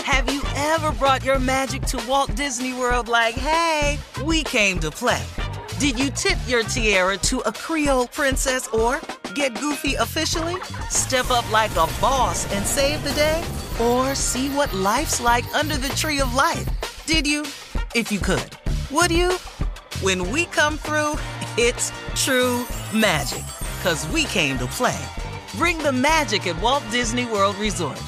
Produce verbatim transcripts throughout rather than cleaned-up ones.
Have you ever brought your magic to Walt Disney World like, hey, we came to play? Did you tip your tiara to a Creole princess or get goofy officially? Step up like a boss and save the day? Or see what life's like under the tree of life? Did you? If you could. Would you? When we come through, it's true magic. 'Cause we came to play. Bring the magic at Walt Disney World Resort.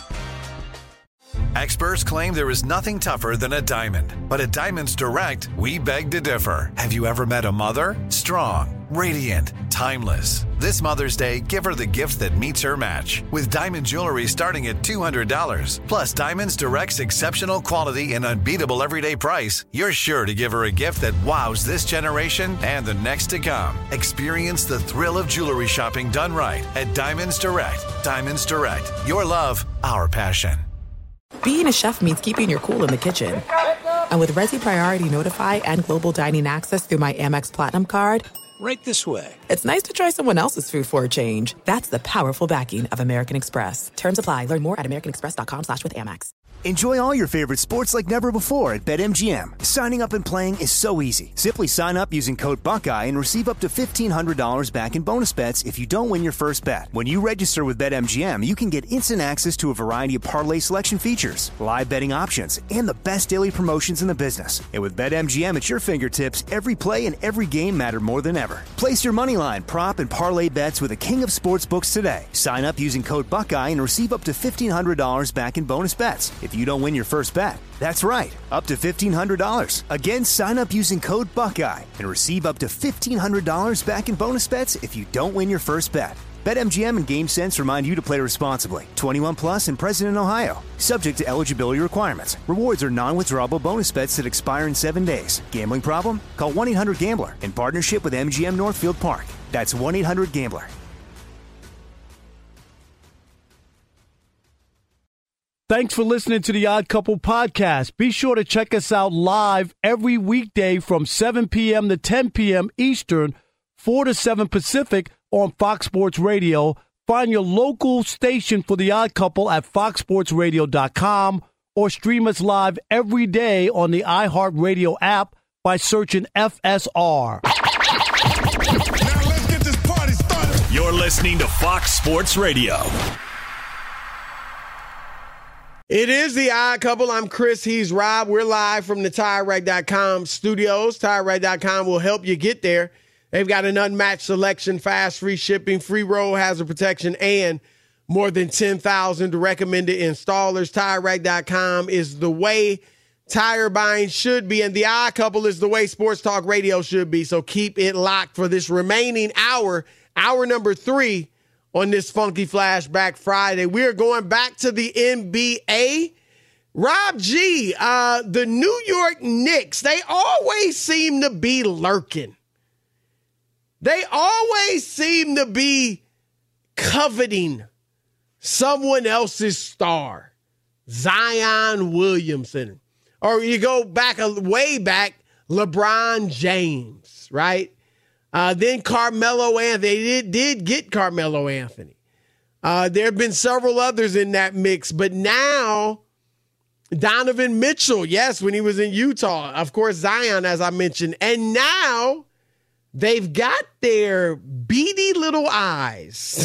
Experts claim there is nothing tougher than a diamond. But at Diamonds Direct, we beg to differ. Have you ever met a mother? Strong, radiant, timeless. This Mother's Day, give her the gift that meets her match. With diamond jewelry starting at two hundred dollars. Plus Diamonds Direct's exceptional quality and unbeatable everyday price, you're sure to give her a gift that wows this generation and the next to come. Experience the thrill of jewelry shopping done right at Diamonds Direct. Diamonds Direct. Your love, our passion. Being a chef means keeping your cool in the kitchen. And with Resi Priority Notify and Global Dining Access through my Amex Platinum card, right this way. It's nice to try someone else's food for a change. That's the powerful backing of American Express. Terms apply. Learn more at americanexpress.com slash with Amex. Enjoy all your favorite sports like never before at BetMGM. Signing up and playing is so easy. Simply sign up using code Buckeye and receive up to fifteen hundred dollars back in bonus bets if you don't win your first bet. When you register with BetMGM, you can get instant access to a variety of parlay selection features, live betting options, and the best daily promotions in the business. And with BetMGM at your fingertips, every play and every game matter more than ever. Place your moneyline, prop, and parlay bets with the king of sportsbooks today. Sign up using code Buckeye and receive up to fifteen hundred dollars back in bonus bets if you don't win your first bet. That's right, up to fifteen hundred dollars. Again, sign up using code Buckeye and receive up to fifteen hundred dollars back in bonus bets if you don't win your first bet. BetMGM and GameSense remind you to play responsibly. twenty-one plus and present in Ohio. Subject to eligibility requirements. Rewards are non-withdrawable bonus bets that expire in seven days. Gambling problem? Call one eight hundred gambler in partnership with M G M Northfield Park. That's one eight hundred gambler. Thanks for listening to the Odd Couple podcast. Be sure to check us out live every weekday from seven p.m. to ten p.m. Eastern, four to seven Pacific on Fox Sports Radio. Find your local station for the Odd Couple at fox sports radio dot com or stream us live every day on the iHeartRadio app by searching F S R. Now let's get this party started. You're listening to Fox Sports Radio. It is the Odd Couple. I'm Chris. He's Rob. We're live from the Tire Rack dot com studios. Tire Rack dot com will help you get there. They've got an unmatched selection, fast, free shipping, free road hazard protection, and more than ten thousand recommended installers. Tire Rack dot com is the way tire buying should be, and the Odd Couple is the way sports talk radio should be. So keep it locked for this remaining hour, hour number three, on this Funky Flashback Friday. We're going back to the N B A. Rob G, uh, the New York Knicks, they always seem to be lurking. They always seem to be coveting someone else's star, Zion Williamson. Or you go back, way back, LeBron James, right? Uh, then Carmelo Anthony. They did, did get Carmelo Anthony. Uh, there have been several others in that mix, but now Donovan Mitchell, yes, when he was in Utah. Of course, Zion, as I mentioned. And now they've got their beady little eyes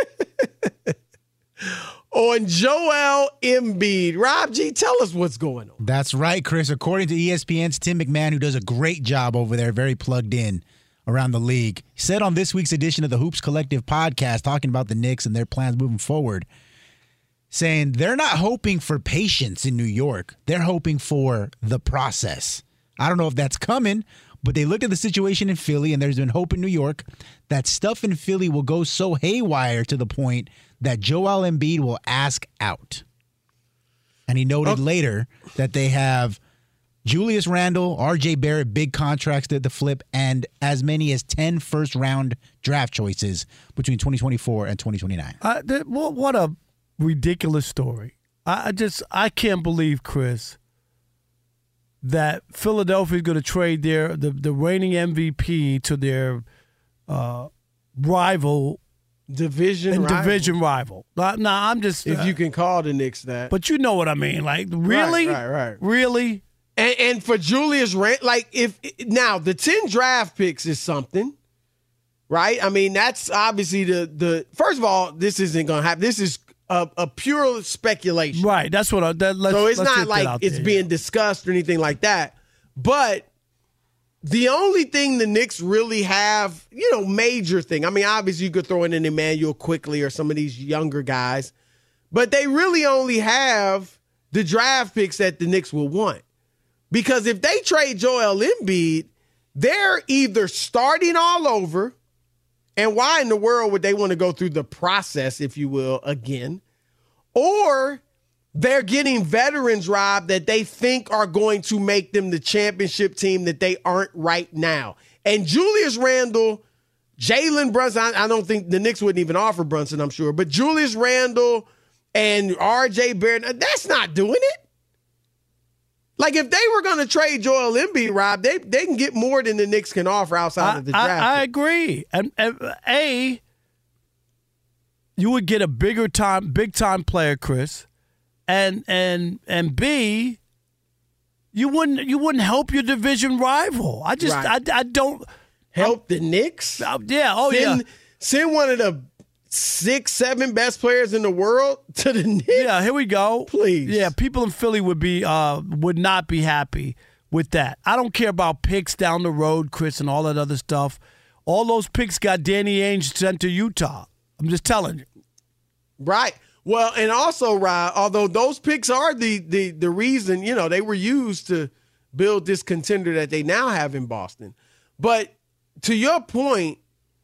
on Joel Embiid. Rob G, tell us what's going on. That's right, Chris. According to E S P N's Tim McMahon, who does a great job over there, very plugged in around the league, he said on this week's edition of the Hoops Collective podcast, talking about the Knicks and their plans moving forward, saying they're not hoping for patience in New York. They're hoping for the process. I don't know if that's coming, but they looked at the situation in Philly, and there's been hope in New York that stuff in Philly will go so haywire to the point that Joel Embiid will ask out. And he noted oh. later that they have Julius Randle, R J Barrett, big contracts to the flip, and as many as ten first-round draft choices between twenty twenty-four and twenty twenty-nine. Uh, th- what a ridiculous story. I, I just, I can't believe, Chris, that Philadelphia is going to trade their the, the reigning M V P to their uh, rival Division and rival. division rival. No, nah, I'm just if uh, you can call the Knicks that. But you know what I mean? Like, really, right, right, right. really. And, and for Julius Randle, like if now the ten draft picks is something, right? I mean, that's obviously the the first of all, this isn't going to happen. This is a, a pure speculation, right? That's what. I, that, let's, so it's let's not like it's there, being yeah. discussed or anything like that. But the only thing the Knicks really have, you know, major thing. I mean, obviously you could throw in an Emmanuel Quickly or some of these younger guys, but they really only have the draft picks that the Knicks will want. Because if they trade Joel Embiid, they're either starting all over, and why in the world would they want to go through the process, if you will, again, or they're getting veterans, Rob, that they think are going to make them the championship team that they aren't right now. And Julius Randle, Jalen Brunson, I, I don't think the Knicks wouldn't even offer Brunson, I'm sure, but Julius Randle and R J Barrett, that's not doing it. Like, if they were going to trade Joel Embiid, Rob, they they can get more than the Knicks can offer outside I, of the draft. I, I agree. And, and A, you would get a bigger time, big time player, Chris. And and and B, you wouldn't you wouldn't help your division rival. I just right. I, I don't help I'm, the Knicks. Uh, yeah, oh send, yeah. Send one of the six, seven best players in the world to the Knicks. Yeah, here we go. Please. Yeah, people in Philly would be uh would not be happy with that. I don't care about picks down the road, Chris, and all that other stuff. All those picks got Danny Ainge sent to Utah. I'm just telling you. Right. Well, and also, Rob, although those picks are the, the the reason, you know, they were used to build this contender that they now have in Boston. But to your point,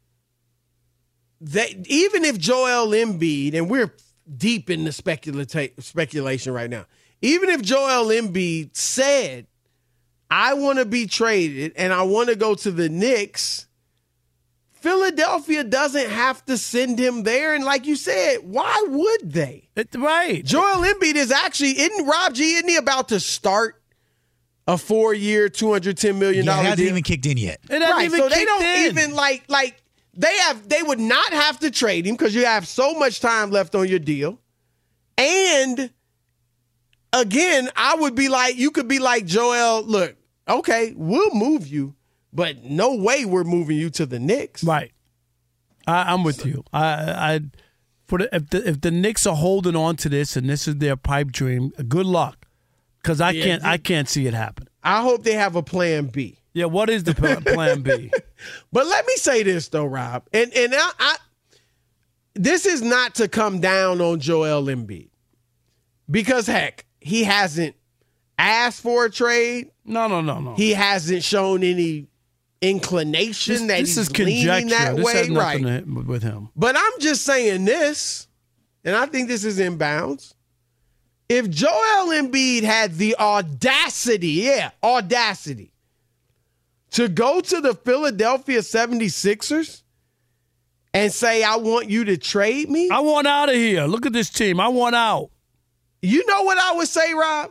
that even if Joel Embiid, and we're deep in the speculata- speculation right now, even if Joel Embiid said, I want to be traded and I want to go to the Knicks, Philadelphia doesn't have to send him there. And like you said, why would they? It, right. Joel Embiid is actually, isn't Rob G, isn't he about to start a four-year, two hundred ten million dollars yeah, it hasn't deal? even kicked in yet. It hasn't right, even so they kicked don't in. even like, like they have, they would not have to trade him because you have so much time left on your deal. And again, I would be like, you could be like, Joel, look, okay, we'll move you, but no way we're moving you to the Knicks. Right. I, I'm with so, you. I, I for the, if the if the Knicks are holding on to this and this is their pipe dream, good luck, because I yeah, can't I can't see it happen. I hope they have a plan B. Yeah, what is the plan B? But let me say this though, Rob, and and I, I this is not to come down on Joel Embiid, because heck, he hasn't asked for a trade. No, no, no, no. He hasn't shown any inclination this, that this he's is leaning conjecture. that this way, has nothing right? to, with him. But I'm just saying this, and I think this is in bounds. If Joel Embiid had the audacity, yeah, audacity, to go to the Philadelphia seventy-sixers and say, I want you to trade me. I want out of here. Look at this team. I want out. You know what I would say, Rob?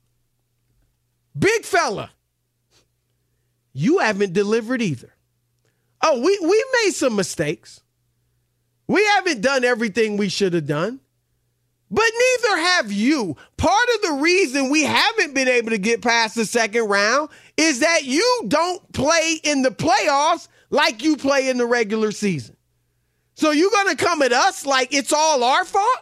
Big fella, you haven't delivered either. Oh, we, we made some mistakes. We haven't done everything we should have done. But neither have you. Part of the reason we haven't been able to get past the second round is that you don't play in the playoffs like you play in the regular season. So you're going to come at us like it's all our fault?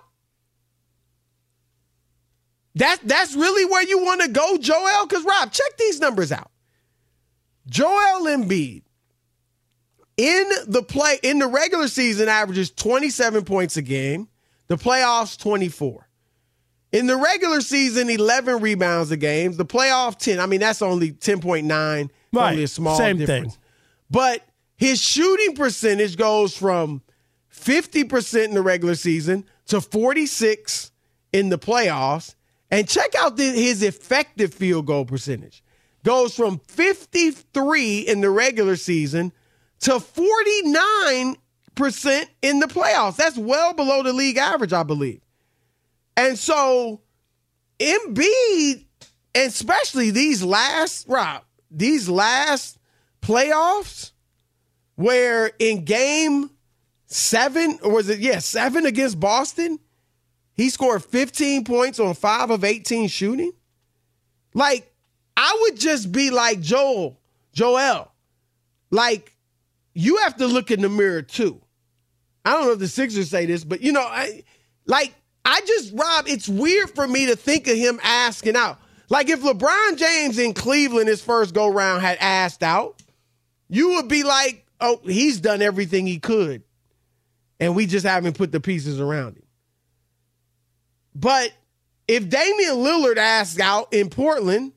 That, that's really where you want to go, Joel? Because, Rob, check these numbers out. Joel Embiid in the play in the regular season averages twenty-seven points a game. The playoffs, twenty-four. In the regular season, eleven rebounds a game. The playoff, ten. I mean, that's only ten point nine. Right. Only a small Same difference. thing. But his shooting percentage goes from fifty percent in the regular season to forty-six in the playoffs. And check out the, his effective field goal percentage. Goes from fifty-three in the regular season to forty-nine percent in the playoffs. That's well below the league average, I believe. And so Embiid, and especially these last, Rob, these last playoffs, where in game seven, or was it, yeah, seven against Boston? He scored fifteen points on five of eighteen shooting. Like, I would just be like, Joel, Joel, like, you have to look in the mirror too. I don't know if the Sixers say this, but, you know, I, like, I just, Rob, it's weird for me to think of him asking out. Like, if LeBron James in Cleveland his first go-round had asked out, you would be like, oh, he's done everything he could, and we just haven't put the pieces around him. But if Damian Lillard asked out in Portland,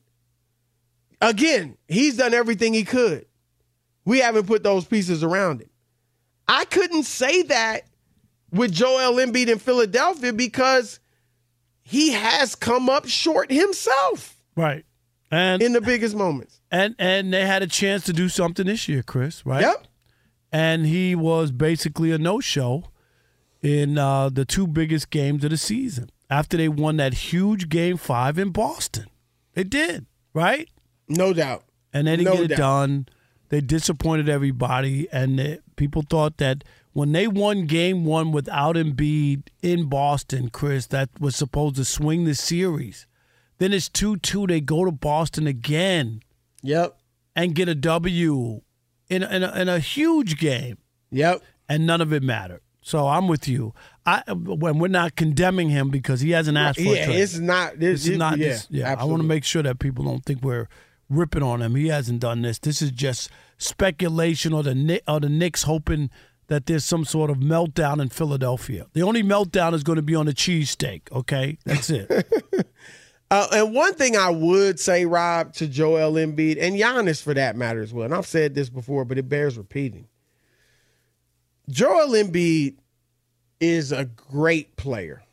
again, he's done everything he could. We haven't put those pieces around him. I couldn't say that with Joel Embiid in Philadelphia because he has come up short himself. Right. And in the biggest moments. And and they had a chance to do something this year, Chris, right? Yep. And he was basically a no-show in uh, the two biggest games of the season after they won that huge game five in Boston. They did, right? No doubt. And they didn't no get it doubt. done. They disappointed everybody, and they, people thought that when they won game one without Embiid in Boston, Chris, that was supposed to swing the series. Then it's two two. They go to Boston again. Yep. And get a W in, in, a, in a huge game. Yep. And none of it mattered. So I'm with you. I when we're not condemning him because he hasn't asked for yeah, a trade. it's not. This is not. Yeah, this, yeah. I absolutely. want to make sure that people don't think we're ripping on him. He hasn't done this. This is just speculation, or the Kni- or the Knicks hoping that there's some sort of meltdown in Philadelphia. The only meltdown is going to be on the cheesesteak. Okay, that's it. uh, and one thing I would say, Rob, to Joel Embiid and Giannis for that matter as well, and I've said this before, but it bears repeating. Joel Embiid is a great player.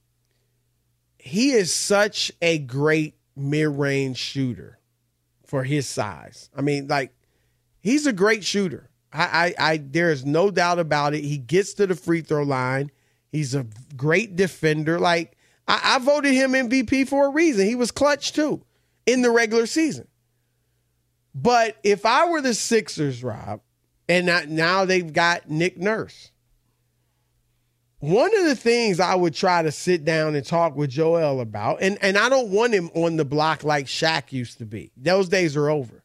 He is such a great mid-range shooter for his size. I mean, like, he's a great shooter. I, I, I there is no doubt about it. He gets to the free throw line. He's a great defender. Like, I, I voted him M V P for a reason. He was clutch too in the regular season. But if I were the Sixers, Rob, and now they've got Nick Nurse, one of the things I would try to sit down and talk with Joel about, and, and I don't want him on the block like Shaq used to be. Those days are over.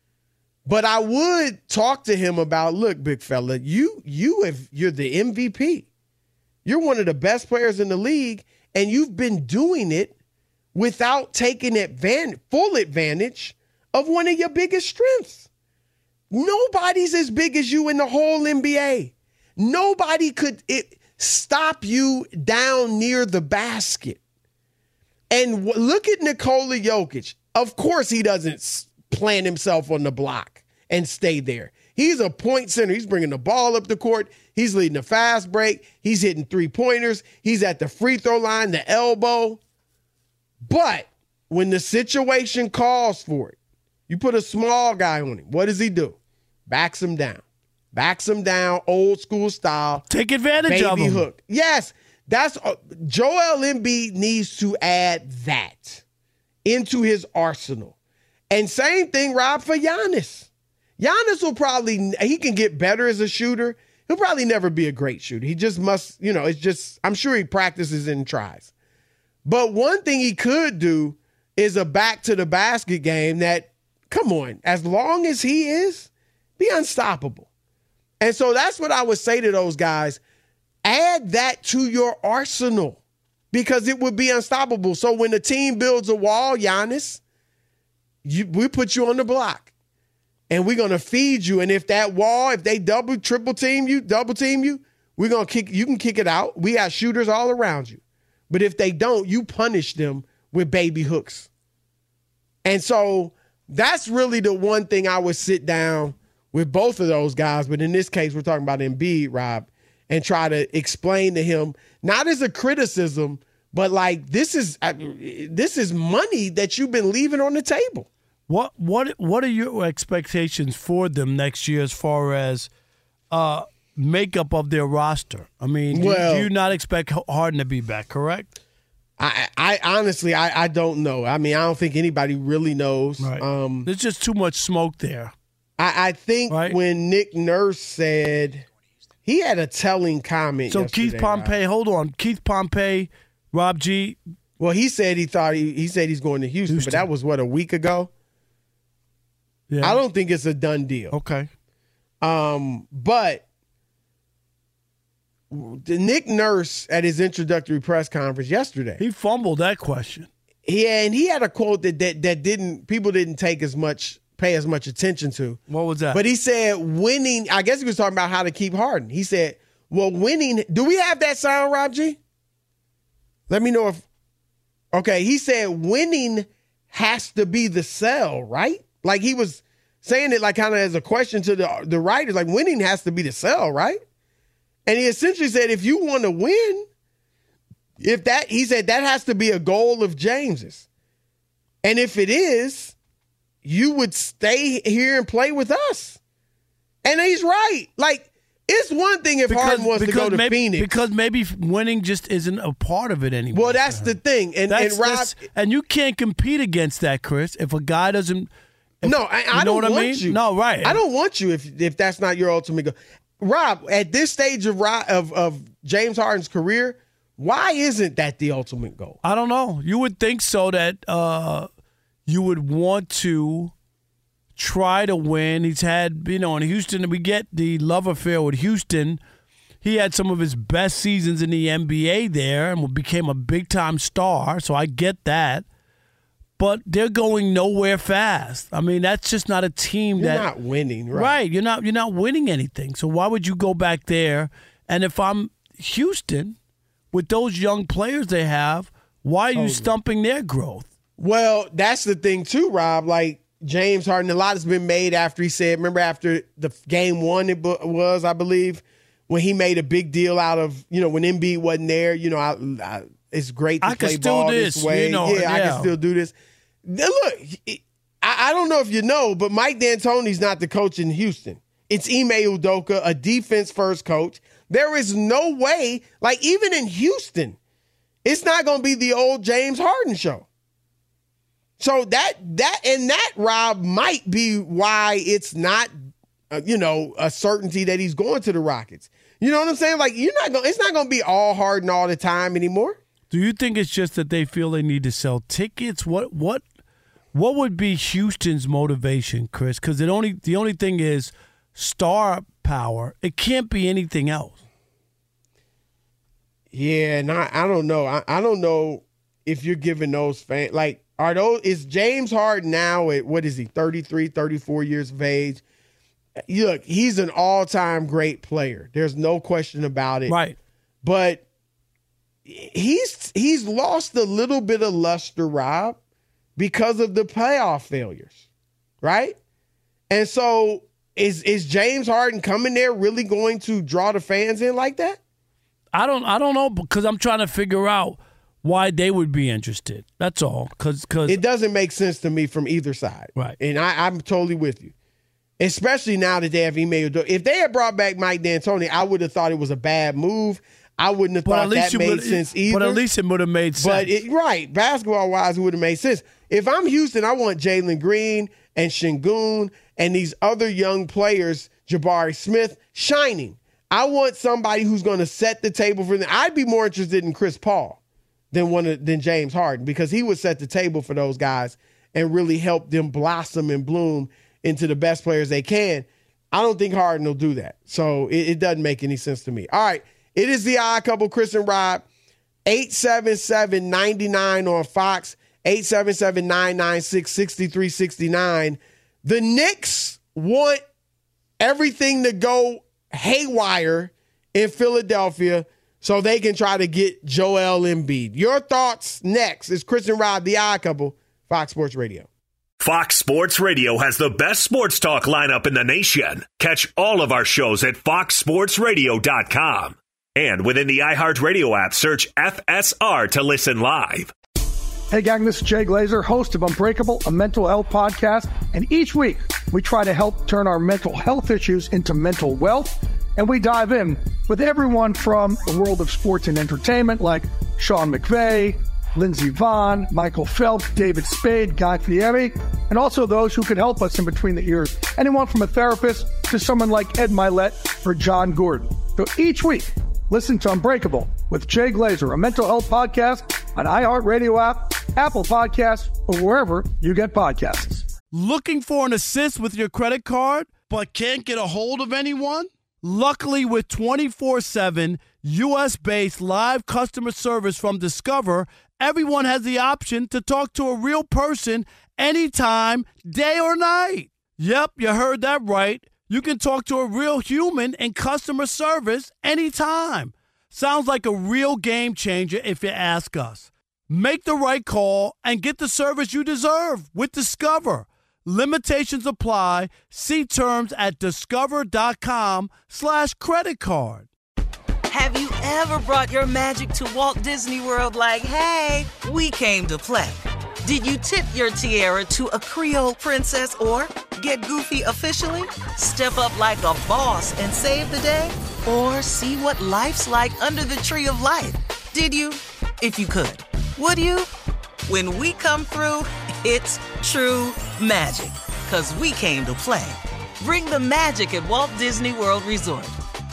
But I would talk to him about, look, big fella, you you have you're the M V P. You're one of the best players in the league, and you've been doing it without taking advantage, full advantage of one of your biggest strengths. Nobody's as big as you in the whole N B A. Nobody could it, stop you down near the basket. And w- look at Nikola Jokic. Of course he doesn't s- plant himself on the block and stay there. He's a point center. He's bringing the ball up the court. He's leading the fast break. He's hitting three-pointers. He's at the free throw line, the elbow. But when the situation calls for it, you put a small guy on him. What does he do? Backs him down. Backs him down, old school style. Take advantage of him. Baby hook. Yes, that's uh, Joel Embiid needs to add that into his arsenal. And same thing, Rob, for Giannis. Giannis will probably, he can get better as a shooter. He'll probably never be a great shooter. He just must, you know, it's just, I'm sure he practices and tries. But one thing he could do is a back to the basket game that, come on, as long as he is, be unstoppable. And so that's what I would say to those guys. Add that to your arsenal because it would be unstoppable. So when the team builds a wall, Giannis, you, we put you on the block and we're going to feed you. And if that wall, if they double, triple team you, double team you, we're going to kick, you can kick it out. We got shooters all around you. But if they don't, you punish them with baby hooks. And so that's really the one thing I would sit down with both of those guys. But in this case, we're talking about Embiid, Rob, and try to explain to him, not as a criticism, but like this is uh, this is money that you've been leaving on the table. What what what are your expectations for them next year as far as uh, makeup of their roster? I mean, well, do, do you not expect Harden to be back, correct? I, I honestly, I, I don't know. I mean, I don't think anybody really knows. Right. Um, There's just too much smoke there. I, I think right? when Nick Nurse said He had a telling comment. So Keith Pompey, Rob. hold on. Keith Pompey, Rob G. Well, he said he thought he, he said he's going to Houston, Houston, but that was, what, a week ago? Yeah. I don't think it's a done deal. Okay. Um, but the Nick Nurse at his introductory press conference yesterday. He fumbled that question. Yeah, and he had a quote that, that that didn't people didn't take as much pay as much attention to. What was that? But he said winning, I guess he was talking about how to keep Harden. He said, well, winning, do we have that sound, Rob G? Let me know if, okay, he said winning has to be the sell, right? Like he was saying it like kind of as a question to the, the writers, like winning has to be the sell, right? And he essentially said, if you want to win, if that, he said that has to be a goal of James's. And if it is, you would stay here and play with us. And he's right. Like, it's one thing if because, Harden wants to go to maybe, Phoenix. Because maybe winning just isn't a part of it anymore. Well, that's the thing. And, that's, and Rob, and you can't compete against that, Chris, if a guy doesn't. If, no, I, I you know don't what want I mean? you. No, right. I don't want you if if that's not your ultimate goal. Rob, at this stage of of, of James Harden's career, why isn't that the ultimate goal? I don't know. You would think so that uh, you would want to try to win. He's had, you know, in Houston, we get the love affair with Houston. He had some of his best seasons in the N B A there and became a big-time star, so I get that. But they're going nowhere fast. I mean, that's just not a team you're that you're not winning, right? Right, you're not you're not winning anything. So why would you go back there? And if I'm Houston, with those young players they have, why are you totally. stumping their growth? Well, that's the thing too, Rob. Like James Harden, a lot has been made after he said, remember after the game one it was, I believe, when he made a big deal out of, you know, when Embiid wasn't there, you know, I, I, it's great to I play can still ball this, this way. You know, yeah, yeah, I can still do this. Now, look, I, I don't know if you know, but Mike D'Antoni's not the coach in Houston. It's Ime Udoka, a defense-first coach. There is no way, like even in Houston, it's not going to be the old James Harden show. So that, that, and that, Rob, might be why it's not, uh, you know, a certainty that he's going to the Rockets. You know what I'm saying? Like, you're not going, it's not going to be all Harden all the time anymore. Do you think it's just that they feel they need to sell tickets? What, what, what would be Houston's motivation, Chris? Because the only, the only thing is star power. It can't be anything else. Yeah, and I, I don't know. I, I don't know if you're giving those fans, like, are those, is James Harden now at, what is he, thirty-three, thirty-four years of age? Look, he's an all-time great player. There's no question about it. Right. But he's he's lost a little bit of luster, Rob, because of the playoff failures, right? And so is is James Harden coming there really going to draw the fans in like that? I don't I don't know, because I'm trying to figure out why they would be interested. That's all. Because it doesn't make sense to me from either side. Right. And I, I'm totally with you. Especially now that they have Ime Udoka. If they had brought back Mike D'Antoni, I would have thought it was a bad move. I wouldn't have thought that made sense either. But at least it would have made sense. But it, right, basketball-wise, it would have made sense. If I'm Houston, I want Jalen Green and Şengün and these other young players, Jabari Smith, shining. I want somebody who's going to set the table for them. I'd be more interested in Chris Paul than one of, than James Harden, because he would set the table for those guys and really help them blossom and bloom into the best players they can. I don't think Harden will do that. So it, it doesn't make any sense to me. All right. It is the Odd Couple, Chris and Rob. eight seven seven, nine nine on Fox. eight seven seven, nine nine six, six three six nine. The Knicks want everything to go haywire in Philadelphia so they can try to get Joel Embiid. Your thoughts next. It's Chris and Rob, the Odd Couple, Fox Sports Radio. Fox Sports Radio has the best sports talk lineup in the nation. Catch all of our shows at fox sports radio dot com. And within the iHeartRadio app, search F S R to listen live. Hey, gang, this is Jay Glazer, host of Unbreakable, a mental health podcast. And each week, we try to help turn our mental health issues into mental wealth. And we dive in with everyone from the world of sports and entertainment, like Sean McVay, Lindsey Vonn, Michael Phelps, David Spade, Guy Fieri, and also those who could help us in between the ears. Anyone from a therapist to someone like Ed Milet or John Gordon. So each week, listen to Unbreakable with Jay Glazer, a mental health podcast on iHeartRadio app, Apple Podcasts, or wherever you get podcasts. Looking for an assist with your credit card, but can't get a hold of anyone? Luckily, with twenty-four seven U S-based live customer service from Discover, everyone has the option to talk to a real person anytime, day or night. Yep, you heard that right. You can talk to a real human in customer service anytime. Sounds like a real game changer if you ask us. Make the right call and get the service you deserve with Discover. Limitations apply. See terms at discover.com slash credit card. Have you ever brought your magic to Walt Disney World like, hey, we came to play? Did you tip your tiara to a Creole princess or get goofy officially? Step up like a boss and save the day? Or see what life's like under the tree of life? Did you? If you could. Would you? When we come through, it's true magic. 'Cause we came to play. Bring the magic at Walt Disney World Resort.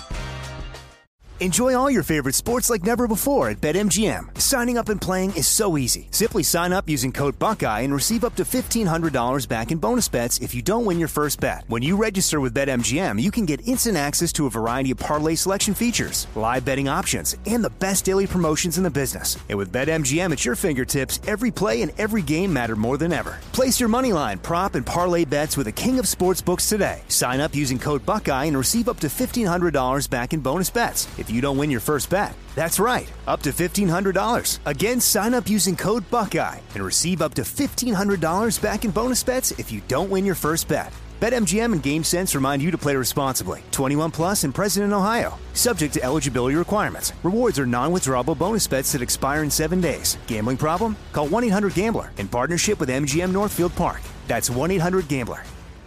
Enjoy all your favorite sports like never before at BetMGM. Signing up and playing is so easy. Simply sign up using code Buckeye and receive up to fifteen hundred dollars back in bonus bets if you don't win your first bet. When you register with BetMGM, you can get instant access to a variety of parlay selection features, live betting options, and the best daily promotions in the business. And with BetMGM at your fingertips, every play and every game matter more than ever. Place your moneyline, prop, and parlay bets with the king of sportsbooks today. Sign up using code Buckeye and receive up to fifteen hundred dollars back in bonus bets if you don't win your first bet. That's right, up to fifteen hundred dollars. Again, sign up using code Buckeye and receive up to fifteen hundred dollars back in bonus bets if you don't win your first bet. BetMGM and GameSense remind you to play responsibly. twenty-one plus and present in Ohio. Subject to eligibility requirements. Rewards are non-withdrawable bonus bets that expire in seven days. Gambling problem? Call one eight hundred gambler in partnership with M G M Northfield Park. That's one eight hundred gambler.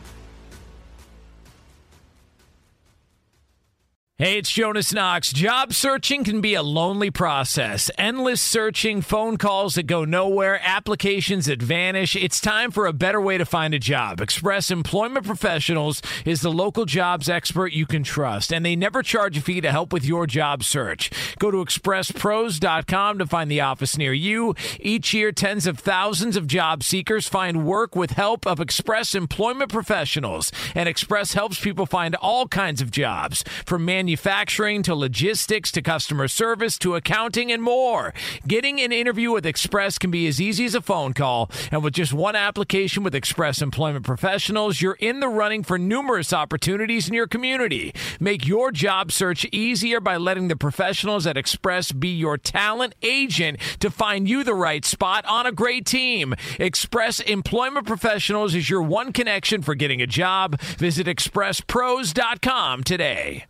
Hey, it's Jonas Knox. Job searching can be a lonely process. Endless searching, phone calls that go nowhere, applications that vanish. It's time for a better way to find a job. Express Employment Professionals is the local jobs expert you can trust, and they never charge a fee to help with your job search. Go to express pros dot com to find the office near you. Each year, tens of thousands of job seekers find work with help of Express Employment Professionals, and Express helps people find all kinds of jobs, from manufacturing Manufacturing to logistics to customer service to accounting and more. Getting an interview with Express can be as easy as a phone call, and with just one application with Express Employment Professionals, you're in the running for numerous opportunities in your community. Make your job search easier by letting the professionals at Express be your talent agent to find you the right spot on a great team. Express Employment Professionals is your one connection for getting a job. Visit express pros dot com today.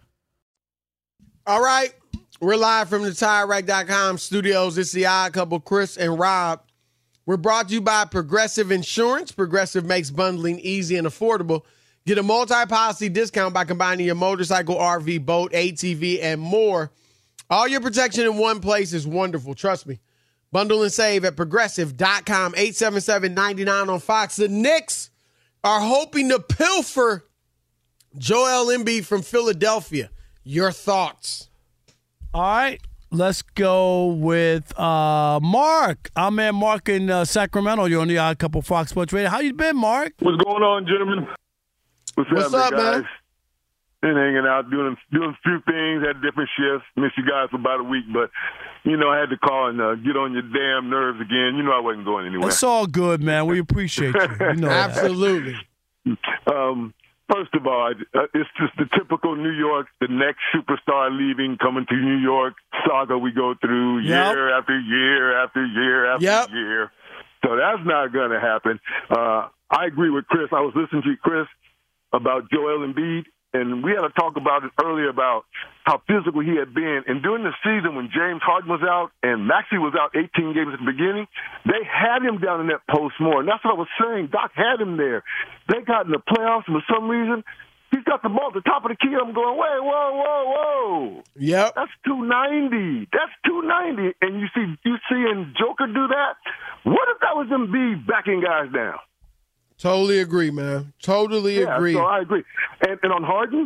All right, we're live from the tire rack dot com studios. It's the Odd Couple, Chris and Rob. We're brought to you by Progressive Insurance. Progressive makes bundling easy and affordable. Get a multi-policy discount by combining your motorcycle, R V, boat, A T V, and more. All your protection in one place is wonderful. Trust me. Bundle and save at progressive dot com. eight seven seven, nine nine on Fox. The Knicks are hoping to pilfer Joel Embiid from Philadelphia. Your thoughts? All right, let's go with uh, Mark. I'm in Mark in uh, Sacramento. You're on the Odd Couple Fox Sports Radio. How you been, Mark? What's going on, gentlemen? What's, What's up, guys? man? Been hanging out, doing doing a few things, had different shifts. Missed you guys for about a week, but, you know, I had to call and uh, get on your damn nerves again. You know I wasn't going anywhere. It's all good, man. We appreciate you. You know Absolutely. um. First of all, it's just the typical New York, the next superstar leaving, coming to New York saga we go through Yep. year after year after year after Yep. year. So that's not going to happen. Uh, I agree with Chris. I was listening to Chris about Joel Embiid, and we had a talk about it earlier about how physical he had been. And during the season when James Harden was out and Maxey was out eighteen games at the beginning, they had him down in that post more. And that's what I was saying. Doc had him there. They got in the playoffs, and for some reason, he's got the ball at the top of the key. I'm going, wait, whoa, whoa, whoa. Yep. That's two ninety. That's two ninety. And you see, you seeing Joker do that? What if that was Embiid backing guys down? Totally agree, man. Totally yeah, agree. So I agree. And, and on Harden,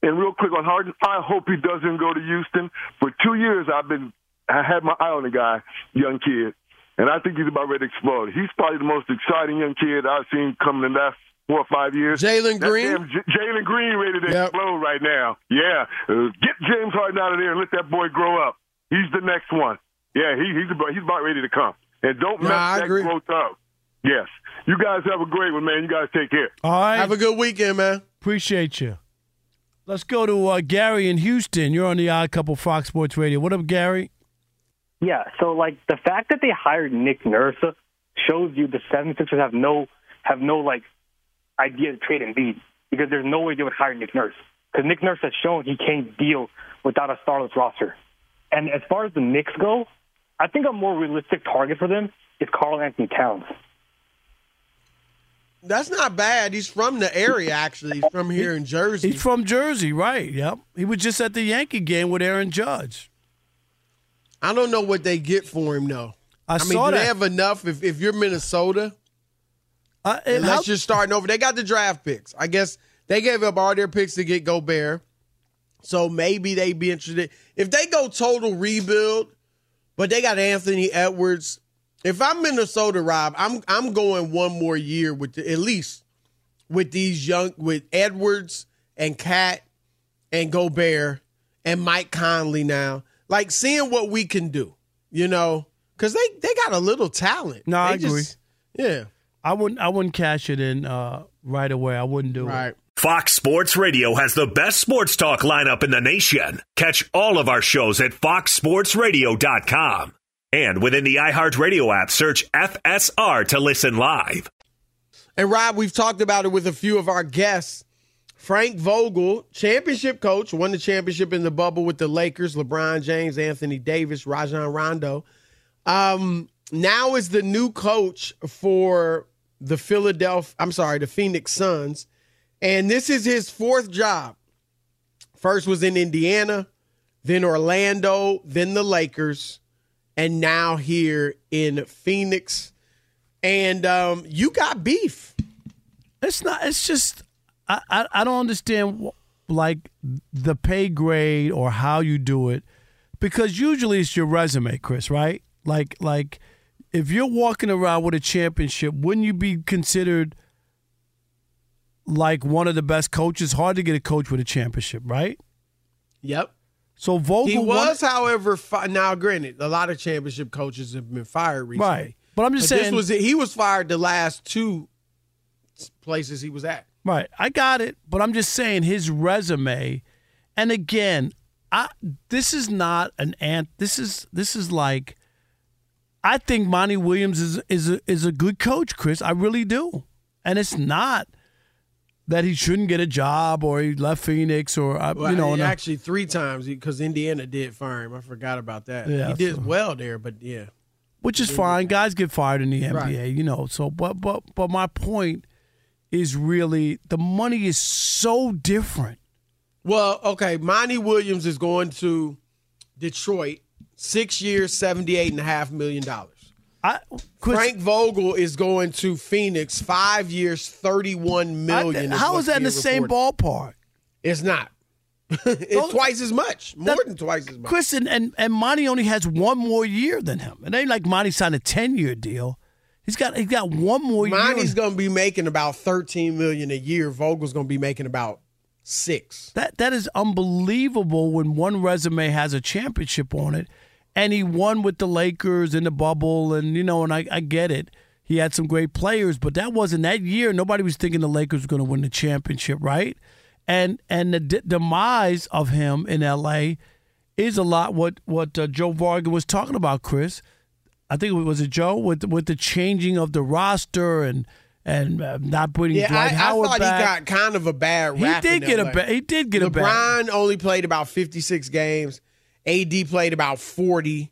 And real quick on Harden, I hope he doesn't go to Houston. For two years, I've been I had my eye on the guy, young kid, and I think he's about ready to explode. He's probably the most exciting young kid I've seen come in the last four or five years. Jalen Green? J- Jalen Green ready to yep. explode right now. Yeah. Uh, get James Harden out of there and let that boy grow up. He's the next one. Yeah, he, he's, about, he's about ready to come. And don't nah, mess I that agree. growth up. Yes. You guys have a great one, man. You guys take care. All right. Have a good weekend, man. Appreciate you. Let's go to uh, Gary in Houston. You're on the Odd Couple Fox Sports Radio. What up, Gary? Yeah, so, like, the fact that they hired Nick Nurse shows you the seventy-sixers have no, have no like, idea to trade Embiid because there's no way they would hire Nick Nurse because Nick Nurse has shown he can't deal without a starless roster. And as far as the Knicks go, I think a more realistic target for them is Karl Anthony Towns. That's not bad. He's from the area, actually. He's from here in Jersey. He's from Jersey, right, yep. He was just at the Yankee game with Aaron Judge. I don't know what they get for him, though. I, I mean, saw do that. they have enough if, if you're Minnesota? Uh, Unless you're starting over. They got the draft picks. I guess they gave up all their picks to get Gobert. So maybe they'd be interested. If they go total rebuild, but they got Anthony Edwards. If I'm Minnesota, Rob, I'm I'm going one more year with the, at least with these young with Edwards and Cat and Gobert and Mike Conley now. Like seeing what we can do, you know, because they, they got a little talent. No, they I just, agree. Yeah. I wouldn't I wouldn't cash it in uh, right away. I wouldn't do right. it. Fox Sports Radio has the best sports talk lineup in the nation. Catch all of our shows at fox sports radio dot com. And within the iHeartRadio app, search F S R to listen live. And Rob, we've talked about it with a few of our guests. Frank Vogel, championship coach, won the championship in the bubble with the Lakers, LeBron James, Anthony Davis, Rajon Rondo. Um, now is the new coach for the Philadelphia, I'm sorry, the Phoenix Suns. And this is his fourth job. First was in Indiana, then Orlando, then the Lakers, and now here in Phoenix. And um, you got beef. It's not, it's just, I, I, I don't understand, like, the pay grade or how you do it, because usually it's your resume, Chris, right? Like, like if you're walking around with a championship, wouldn't you be considered like one of the best coaches? Hard to get a coach with a championship, right? Yep. So Vogel He was, won- however, fi- now granted, a lot of championship coaches have been fired recently. Right. But I'm just But saying. this was he was fired the last two places he was at. Right. I got it. But I'm just saying his resume, and again, I this is not an ant this is this is like I think Monty Williams is is a, is a good coach, Chris. I really do. And it's not that he shouldn't get a job or he left Phoenix or uh, Well, you know. I- no. actually three times because Indiana did fire him. I forgot about that. Yeah, he did so- well there, but yeah. Which is fine. Guys get fired in the N B A, Right. you know. So, but but but my point is really the money is so different. Well, okay, Monty Williams is going to Detroit, six years, seventy-eight and a half million dollars. I, Chris, Frank Vogel is going to Phoenix, five years, thirty-one million. I, how is that in the same ballpark? It's not. It's Those- twice as much, more That- than twice as much. Chris and, and and Monty only has one more year than him. It ain't like Monty signed a ten year deal. He's got he's got one more year. Monty's going to be making about thirteen million a year. Vogel's going to be making about six. That that is unbelievable when one resume has a championship on it, and he won with the Lakers in the bubble, and you know, and I, I get it. He had some great players, but that wasn't that year. Nobody was thinking the Lakers were going to win the championship, right? And and the d- demise of him in L A is a lot what what uh, Joe Varga was talking about, Chris. I think it was it Joe with with the changing of the roster and and uh, not putting Yeah, Dwight I, I Howard thought back. he got kind of a bad He rap. did in get L a A. ba- he did get a bad- LeBron only played about fifty-six games. A D played about forty.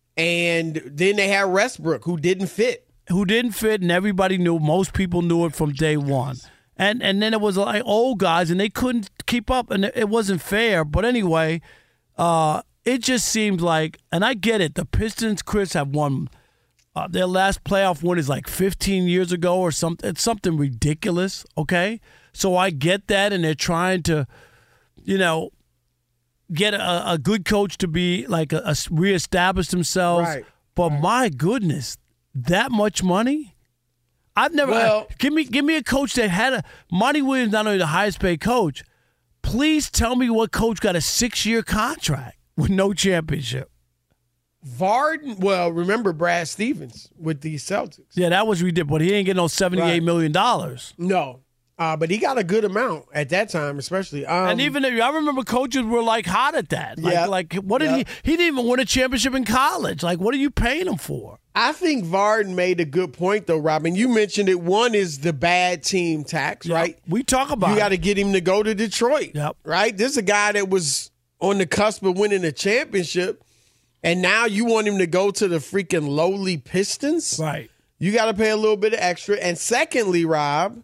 And then they had Westbrook, who didn't fit. Who didn't fit, and everybody knew. Most people knew it from day one. And and then it was like old guys, and they couldn't keep up, and it, it wasn't fair. But anyway, uh, it just seemed like, and I get it. The Pistons, Chris, have won. Uh, their last playoff win is like fifteen years ago or something. It's something ridiculous. Okay, so I get that, and they're trying to, you know, get a, a good coach to be like a, a reestablish themselves. Right. But right. my goodness, that much money? I've never well, I, give me give me a coach that had a Monty Williams, not only the highest paid coach. Please tell me what coach got a six year contract with no championship. Varden, well, remember Brad Stevens with the Celtics. Yeah, that was ridiculous, but he ain't getting no seventy-eight right. million dollars. No. Uh, but he got a good amount at that time, especially. Um, and even I remember coaches were like hot at that. Like, yep, like what did yep. he? He didn't even win a championship in college. Like, what are you paying him for? I think Varden made a good point, though, Robin. You mentioned it. One is the bad team tax, yep. right? We talk about. You got to it. get him to go to Detroit, yep. right? This is a guy that was on the cusp of winning a championship, and now you want him to go to the freaking lowly Pistons, right? You got to pay a little bit of extra. And secondly, Rob.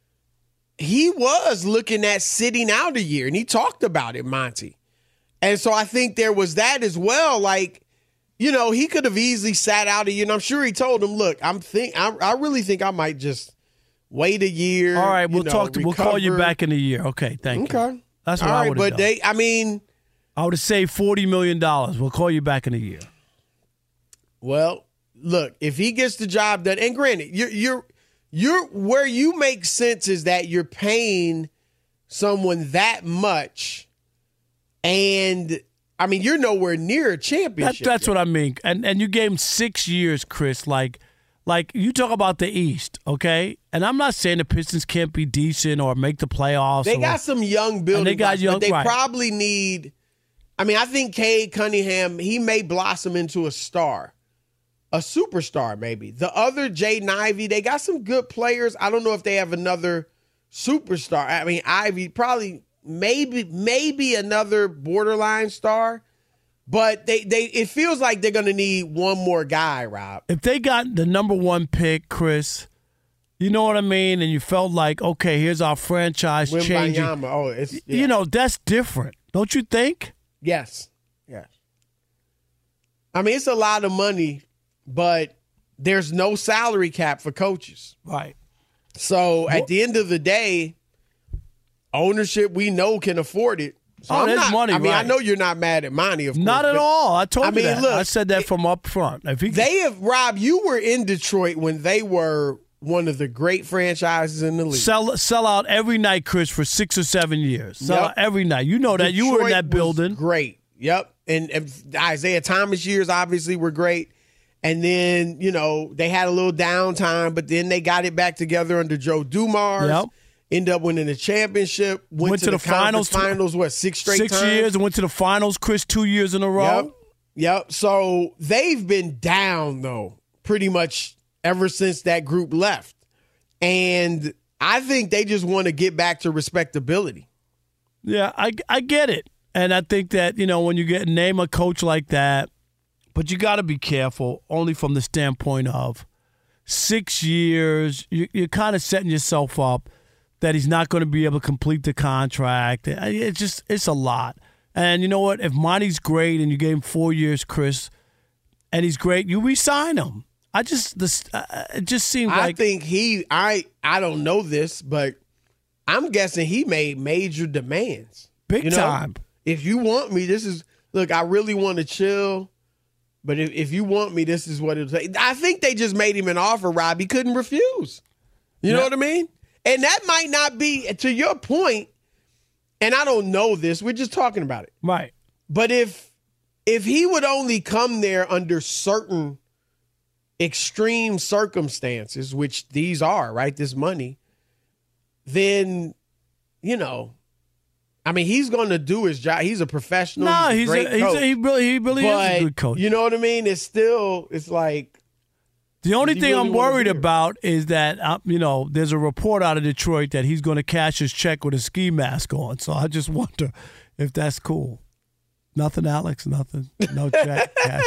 He was looking at sitting out a year, and he talked about it, Monty. And so I think there was that as well. Like, you know, he could have easily sat out a year, and I'm sure he told him, look, I'm think I, I really think I might just wait a year. All right, we'll know, talk to, we'll call you back in a year. Okay, thank okay. you. That's what All I right, would have but done. they, I mean. I would have saved forty million dollars. We'll call you back in a year. Well, look, if he gets the job done, and granted, you're you're – You're where you make sense is that you're paying someone that much, and I mean you're nowhere near a championship. That, that's yet. What I mean. And and you gave him six years, Chris. Like, like you talk about the East, okay? And I'm not saying the Pistons can't be decent or make the playoffs. They or, got some young building. They got blocks, young. But they right. probably need. I mean, I think Cade Cunningham. He may blossom into a star. A superstar, maybe. The other, Jaden Ivey, they got some good players. I don't know if they have another superstar. I mean, Ivey probably, maybe, maybe another borderline star. But they, they, it feels like they're going to need one more guy, Rob. If they got the number one pick, Chris, you know what I mean? And you felt like, okay, here's our franchise Wembanyama. changing. Oh, it's, yeah. You know, that's different. Don't you think? Yes. Yes. I mean, it's a lot of money. But there's no salary cap for coaches. Right. So at the end of the day, ownership, we know, can afford it. So oh, I'm there's not, money, I mean, right. I know you're not mad at Monty, of course. Not at all. I told I you mean, that. Look, I said that it, from up front. If he, they have, Rob, you were in Detroit when they were one of the great franchises in the league. Sell, sell out every night, Chris, for six or seven years. Sell yep. out every night. You know that. Detroit you were in that building. Was great. Yep. And, and Isaiah Thomas years obviously were great. And then, you know, they had a little downtime, but then they got it back together under Joe Dumars. Yep. Ended up winning the championship. Went, went to, to the, the finals. Finals, what, six straight six times? Six years and went to the finals, Chris, two years in a row. Yep. Yep. So they've been down, though, pretty much ever since that group left. And I think they just want to get back to respectability. Yeah, I, I get it. And I think that, you know, when you get name a coach like that, but you got to be careful, only from the standpoint of six years, you, you're kind of setting yourself up that he's not going to be able to complete the contract. It's just, it's a lot. And you know what? If Monty's great and you gave him four years, Chris, and he's great, you re-sign him. I just, this, uh, it just seems I like. I think he, I, I don't know this, but I'm guessing he made major demands. Big you know? time. If you want me, this is, look, I really want to chill. But if, if you want me, this is what it'll take. I think they just made him an offer, Rob. He couldn't refuse. You yeah. know what I mean? And that might not be, to your point, and I don't know this, we're just talking about it. Right. But if if he would only come there under certain extreme circumstances, which these are, right, this money, then, you know, I mean, he's going to do his job. He's a professional. No, he's a he's, great a, coach. he's a, he really, he really but, is a good coach. You know what I mean? It's still, it's like. The only thing really I'm worried about is that, uh, you know, there's a report out of Detroit that he's going to cash his check with a ski mask on. So I just wonder if that's cool. Nothing, Alex? Nothing? No check? Cash?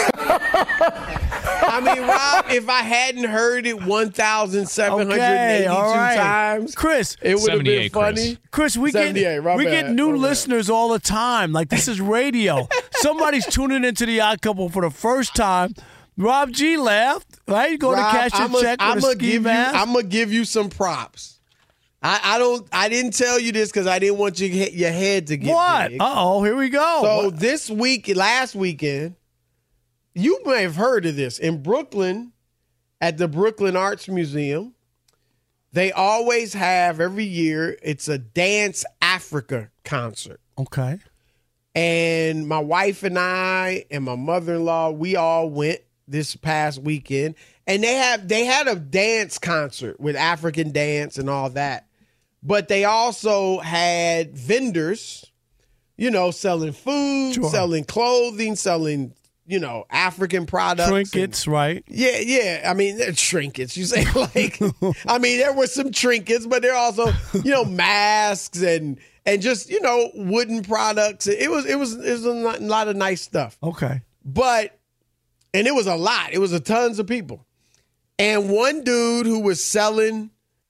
I mean, Rob, if I hadn't heard it one thousand seven hundred eighty-two okay, right. times, Chris, it would have been funny. Chris, Chris we get we get new my listeners bad. all the time. Like, this is radio. Somebody's tuning into the Odd Couple for the first time. Rob G laughed, right? Going Rob, to cash your I'm a, check I'm with a a ski give mask. You, I'm going to give you some props. I, I don't. I didn't tell you this because I didn't want you your head to get what? big. Uh oh, here we go. So what? this week, last weekend, you may have heard of this in Brooklyn, at the Brooklyn Arts Museum. They always have every year. It's a Dance Africa concert. Okay. And my wife and I and my mother-in-law, we all went this past weekend, and they have they had a dance concert with African dance and all that. But they also had vendors, you know, selling food, Sure. selling clothing, selling, you know, African products. Trinkets, and, right? Yeah, yeah. I mean, they're trinkets. You say like, I mean, there were some trinkets, but there are also, you know, masks and and just, you know, wooden products. It was it was it was a lot of nice stuff. Okay. But and it was a lot. It was a tons of people. And one dude who was selling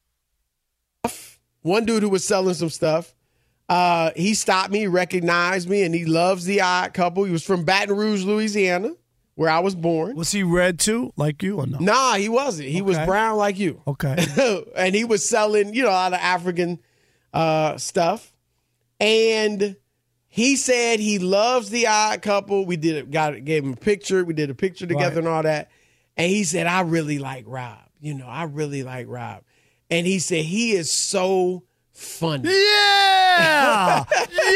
One dude who was selling some stuff, uh, he stopped me, recognized me, and he loves The Odd Couple. He was from Baton Rouge, Louisiana, where I was born. Was he red too, like you, or no? Nah, he wasn't. He Okay. was brown like you. Okay. And he was selling, you know, a lot of African uh, stuff. And he said he loves The Odd Couple. We did it, got it, gave him a picture. We did a picture together Right. and all that. And he said, I really like Rob. You know, I really like Rob. And he said he is so funny. Yeah,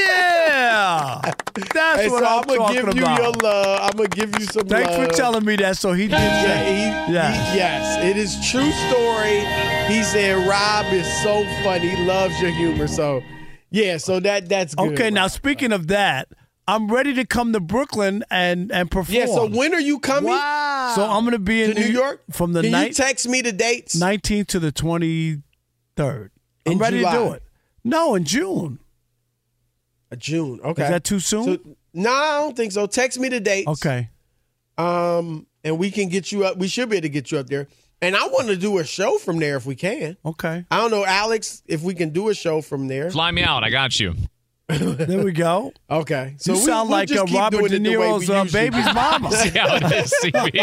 yeah. That's And what so I'm, I'm gonna talking give you about. your love. I'm gonna give you some Thanks love. for telling me that. So he did Yeah, say, he, yeah. he- yes, it is true story. He said Rob is so funny. He loves your humor. So, yeah, so that that's good. Okay, now speaking of that, I'm ready to come to Brooklyn and and perform. Yeah, so when are you coming? Wow. So I'm going to be in To New York? from the Can night you text me the dates? nineteenth to the twenty-third. I'm In ready July. to do it. No, in June. Uh, June. Okay. Is that too soon? So, no, I don't think so. Text me the dates. Okay. Um, and we can get you up. We should be able to get you up there. And I want to do a show from there if we can. Okay. I don't know, Alex, if we can do a show from there. Fly me out. I got you. There we go. Okay. So you we- sound we'll like just uh, keep Robert doing De it the way we Niro's uh, usually baby's do. mama. See how it is, C B.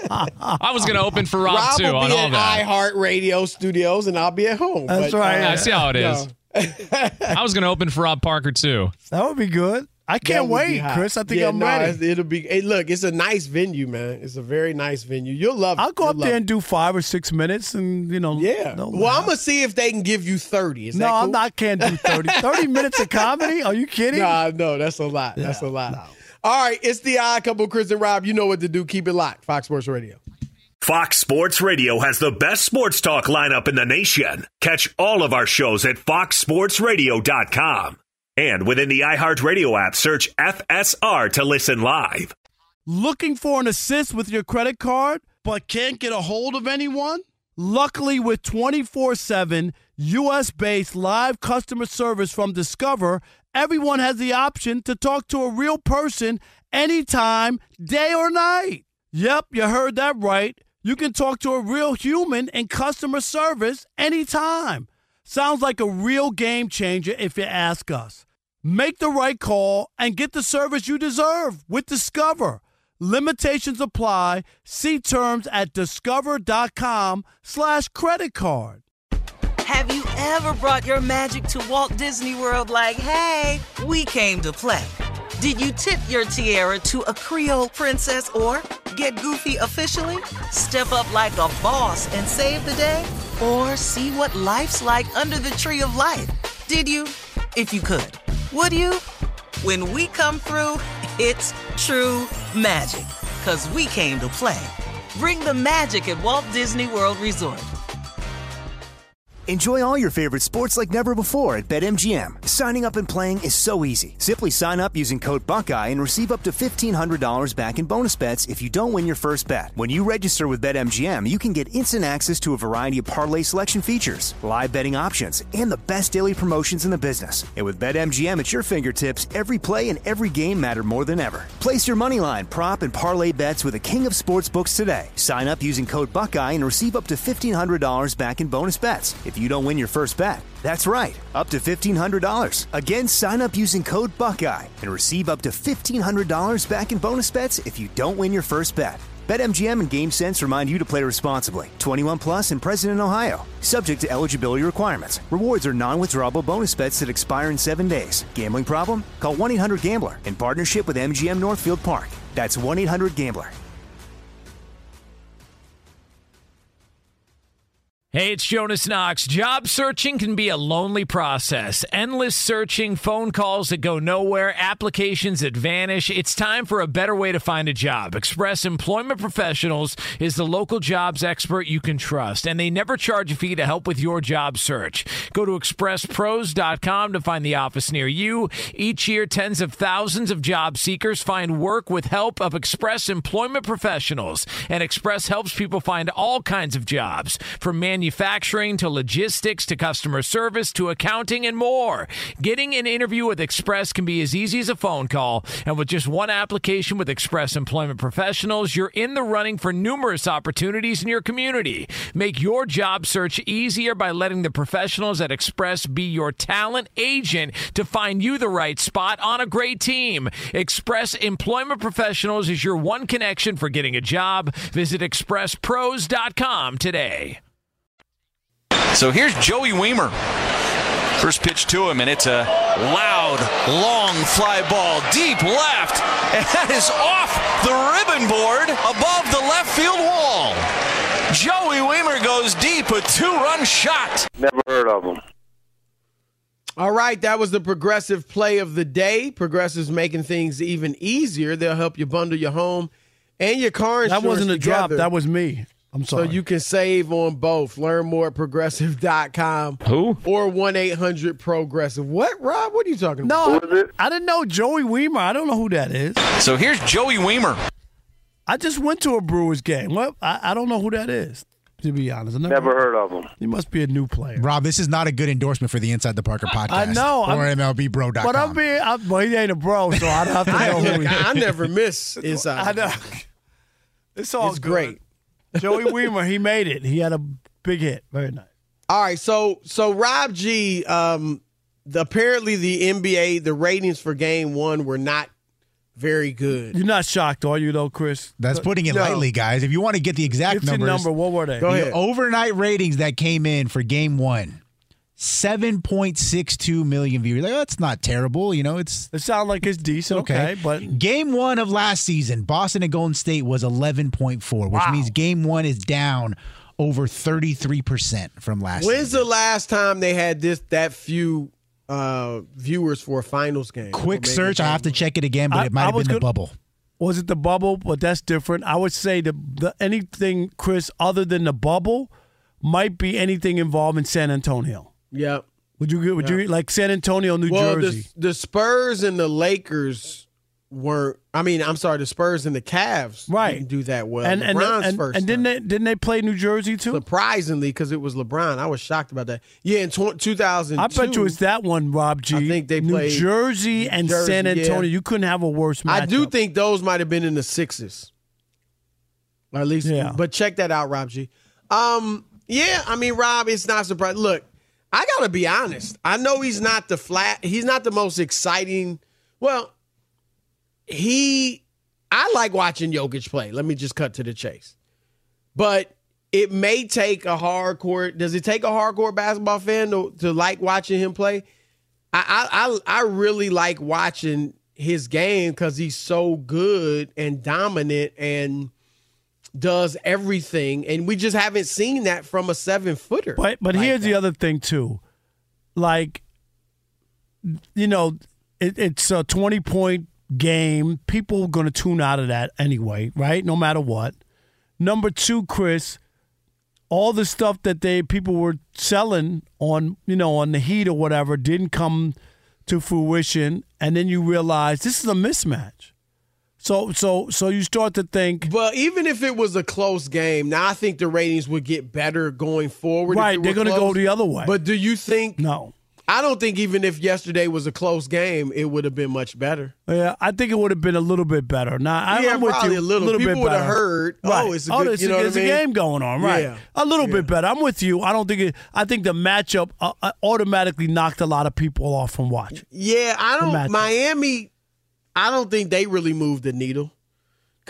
I was going to open for Rob, Rob too, will on be all at that. iHeartRadio Studios, and I'll be at home. That's But, right. uh, I see how it is. no. I was going to open for Rob Parker, too. That would be good. I That can't would be wait, hot. Chris. I think Yeah, I'm no, ready. it's- It'll be. Hey, look, it's a nice venue, man. It's a very nice venue. You'll love it. I'll go You'll up love there it. and do five or six minutes, and you know. Yeah. no Well, I'm gonna see if they can give you thirty. Is no, that cool? I'm not. Can't do thirty. thirty minutes of comedy? Are you kidding? Nah, no, that's a lot. That's a lot. All right, it's the Odd Couple, Chris and Rob. You know what to do. Keep it locked. Fox Sports Radio. Fox Sports Radio has the best sports talk lineup in the nation. Catch all of our shows at fox sports radio dot com. And within the iHeartRadio app, search F S R to listen live. Looking for an assist with your credit card, but can't get a hold of anyone? Luckily, with twenty-four seven U S-based live customer service from Discover, everyone has the option to talk to a real person anytime, day or night. Yep, you heard that right. You can talk to a real human in customer service anytime. Sounds like a real game changer if you ask us. Make the right call and get the service you deserve with Discover. Limitations apply. See terms at discover.com slash credit card. Have you ever brought your magic to Walt Disney World like, hey, we came to play? Did you tip your tiara to a Creole princess or get goofy officially? Step up like a boss and save the day? Or see what life's like under the tree of life? Did you? If you could. Would you? When we come through, it's true magic. 'Cause we came to play. Bring the magic at Walt Disney World Resort. Enjoy all your favorite sports like never before at BetMGM. Signing up and playing is so easy. Simply sign up using code Buckeye and receive up to fifteen hundred dollars back in bonus bets if you don't win your first bet. When you register with BetMGM, you can get instant access to a variety of parlay selection features, live betting options, and the best daily promotions in the business. And with BetMGM at your fingertips, every play and every game matter more than ever. Place your moneyline, prop, and parlay bets with the king of sportsbooks today. Sign up using code Buckeye and receive up to fifteen hundred dollars back in bonus bets if you don't win your first bet. That's right, up to fifteen hundred dollars. Again, sign up using code Buckeye and receive up to fifteen hundred dollars back in bonus bets if you don't win your first bet. BetMGM and GameSense remind you to play responsibly. twenty-one plus and present in Ohio. Subject to eligibility requirements. Rewards are non-withdrawable bonus bets that expire in seven days. Gambling problem? Call one eight hundred gambler in partnership with M G M Northfield Park. That's one eight hundred gambler. Hey, it's Jonas Knox. Job searching can be a lonely process. Endless searching, phone calls that go nowhere, applications that vanish. It's time for a better way to find a job. Express Employment Professionals is the local jobs expert you can trust, and they never charge a fee to help with your job search. Go to express pros dot com to find the office near you. Each year, tens of thousands of job seekers find work with help of Express Employment Professionals, and Express helps people find all kinds of jobs, from manufacturing Manufacturing to logistics to customer service to accounting and more. Getting an interview with Express can be as easy as a phone call, and with just one application with Express Employment Professionals, you're in the running for numerous opportunities in your community. Make your job search easier by letting the professionals at Express be your talent agent to find you the right spot on a great team. Express Employment Professionals is your one connection for getting a job. Visit express pros dot com today. So here's Joey Weimer. First pitch to him, and it's a loud, long fly ball, deep left, and that is off the ribbon board above the left field wall. Joey Weimer goes deep, a two-run shot. Never heard of him. All right, that was the Progressive play of the day. Progressive's making things even easier. They'll help you bundle your home and your car insurance That wasn't a together. drop. That was me. I'm sorry. So you can save on both. Learn more at progressive dot com. Who? Or one eight hundred progressive. What, Rob? What are you talking about? No, I, I didn't know Joey Weimer. I don't know who that is. So here's Joey Weimer. I just went to a Brewers game. What? I, I don't know who that is, to be honest. I never, Never heard of him. He must be a new player. Rob, this is not a good endorsement for the Inside the Parker podcast. I know. Or M L B bro dot com. But I'm being, I'm, well, he ain't a bro, so I don't have to know who he is. I never miss Inside. I know. It's all It's good. great. Joey Weimer, he made it. He had a big hit. Very nice. All right, so so Rob G, um, the, apparently the N B A, the ratings for game one were not very good. You're not shocked, are you, though, Chris? That's putting it No. lightly, guys. If you want to get the exact It's your numbers, number. What were they? Go the ahead. overnight ratings that came in for game one, seven point six two million viewers. Like, that's not terrible. You know, it's It sounds like it's decent, okay, but game one of last season, Boston and Golden State was eleven point four, which Wow. means game one is down over thirty-three percent from last When's season. the last time they had this that few uh, viewers for a finals game? Quick Or maybe search, I have to game check it again, but I- it might I have was been the gonna- bubble. was it the bubble? But that's different. I would say the, the anything, Chris, other than the bubble, might be anything involving San Antonio. one? Yep. Would you? Would Yeah. you like San Antonio, New Well, Jersey? the, the Spurs and the Lakers weren't. I mean, I'm sorry, the Spurs and the Cavs Right. didn't do that well. and and LeBron's and, first and didn't time. they didn't they play New Jersey too? Surprisingly, because it was LeBron, I was shocked about that. Yeah, in tw- two thousand two. I bet you it's that one, Rob G. I think they New played Jersey and Jersey, San Antonio. yeah. You couldn't have a worse matchup. I do think those might have been in the sixes. Or at least, Yeah. but check that out, Rob G. Um, yeah, I mean, Rob, it's not surprising. Look, I gotta be honest. I know he's not the flat. He's not the most exciting. Well, he. I like watching Jokic play. Let me just cut to the chase. But it may take a hardcore. Does it take a hardcore basketball fan to, to like watching him play? I I I, I really like watching his game because he's so good and dominant and does everything, and we just haven't seen that from a seven footer. But but like here's that. the other thing too, like, you know, it, it's a twenty point game. People are going to tune out of that anyway, right? No matter what. Number two, Chris, all the stuff that they people were selling on, you know, on the Heat or whatever didn't come to fruition, and then you realize this is a mismatch. So so so you start to think, But even if it was a close game, now I think the ratings would get better going forward. if right, it they're were going to go close. the other way. But do you think? no. I don't think even if yesterday was a close game, it would have been much better. Yeah, I think it would have been a little bit better. Now, I, Yeah, I'm with probably you. a little. People bit would have better. heard, oh, Right. it's a good- there's you know what I there's mean? a game going on, right? Yeah. A little Yeah. bit better. I'm with you. I don't think it. I think the matchup uh, uh, automatically knocked a lot of people off from watching. Yeah, I The don't. matchup. Miami, I don't think they really moved the needle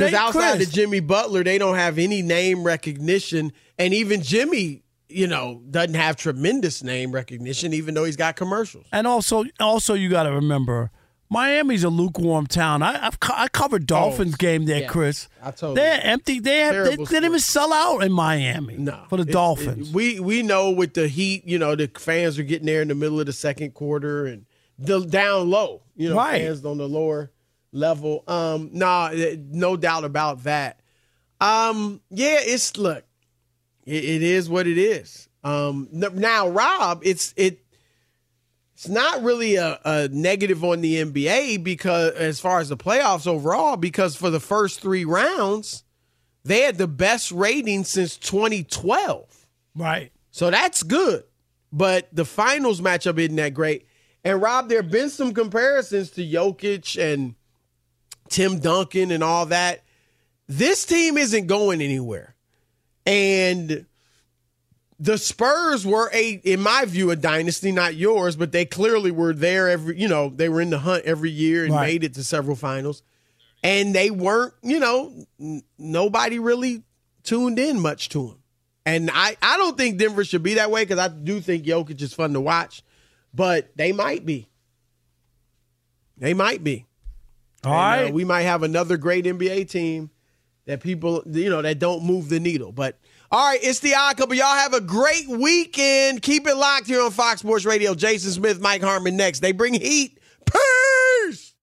Because outside Chris. of Jimmy Butler, they don't have any name recognition. And even Jimmy, you know, doesn't have tremendous name recognition, even though he's got commercials. And also, also you got to remember, Miami's a lukewarm town. I I've co- I covered Dolphins Oh, game there, yeah. Chris. I told They're you. empty. They have, they, they didn't even sell out in Miami. No, for the It's- Dolphins. it- we we know with the Heat, you know, the fans are getting there in the middle of the second quarter and the down low, you know, Right. fans on the lower level. Um, nah, eh, no doubt about that. Um, yeah, it's look, it, it is what it is. Um, n- now, Rob, it's it. It's not really a, a negative on the N B A because, as far as the playoffs overall, because for the first three rounds, they had the best rating since twenty twelve. Right. So that's good. But the finals matchup isn't that great. And Rob, there have been some comparisons to Jokic and Tim Duncan and all that. This team isn't going anywhere. And the Spurs were a, in my view, a dynasty, not yours, but they clearly were there every, you know, they were in the hunt every year and Right. made it to several finals. And they weren't, you know, n- nobody really tuned in much to them. And I, I don't think Denver should be that way because I do think Jokic is fun to watch, but they might be. They might be. All and, right. uh, we might have another great N B A team that people, you know, that don't move the needle. But all right, it's the Odd Couple. Y'all have a great weekend. Keep it locked here on Fox Sports Radio. Jason Smith, Mike Harmon next. They bring heat. Peace!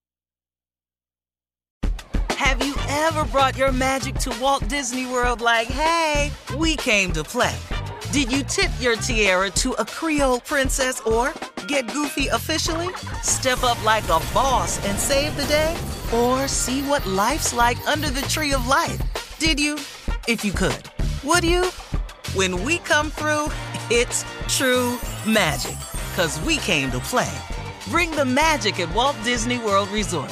Have you ever brought your magic to Walt Disney World like, hey, we came to play? Did you tip your tiara to a Creole princess or get goofy officially? Step up like a boss and save the day? Or see what life's like under the tree of life? Did you? If you could. Would you? When we come through, it's true magic. 'Cause we came to play. Bring the magic at Walt Disney World Resort.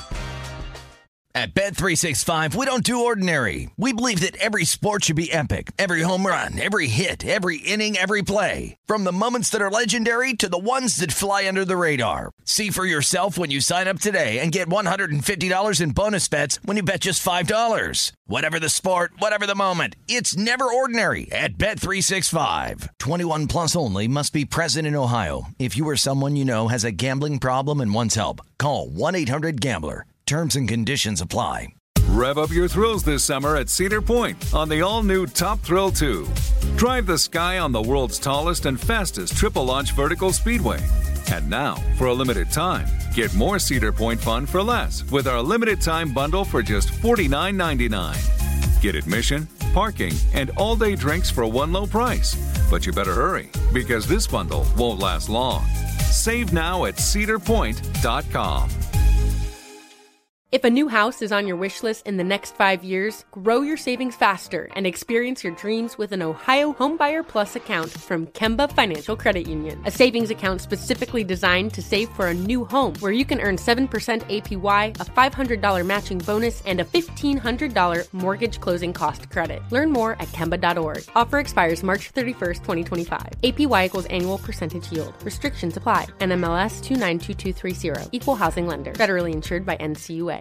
At Bet three sixty-five, we don't do ordinary. We believe that every sport should be epic. Every home run, every hit, every inning, every play. From the moments that are legendary to the ones that fly under the radar. See for yourself when you sign up today and get one hundred fifty dollars in bonus bets when you bet just five dollars. Whatever the sport, whatever the moment, it's never ordinary at Bet three sixty-five. twenty-one plus only. Must be present in Ohio. If you or someone you know has a gambling problem and wants help, call one eight hundred gambler. Terms and conditions apply. Rev up your thrills this summer at Cedar Point on the all-new Top Thrill two. Drive the sky on the world's tallest and fastest triple-launch vertical speedway. And now, for a limited time, get more Cedar Point fun for less with our limited-time bundle for just forty-nine ninety-nine. Get admission, parking, and all-day drinks for one low price. But you better hurry, because this bundle won't last long. Save now at cedar point dot com. If a new house is on your wish list in the next five years, grow your savings faster and experience your dreams with an Ohio Homebuyer Plus account from Kemba Financial Credit Union. A savings account specifically designed to save for a new home where you can earn seven percent A P Y, a five hundred dollars matching bonus, and a fifteen hundred dollars mortgage closing cost credit. Learn more at Kemba dot org. Offer expires March thirty-first, twenty twenty-five. A P Y equals annual percentage yield. Restrictions apply. N M L S two nine two two three zero. Equal housing lender. Federally insured by N C U A.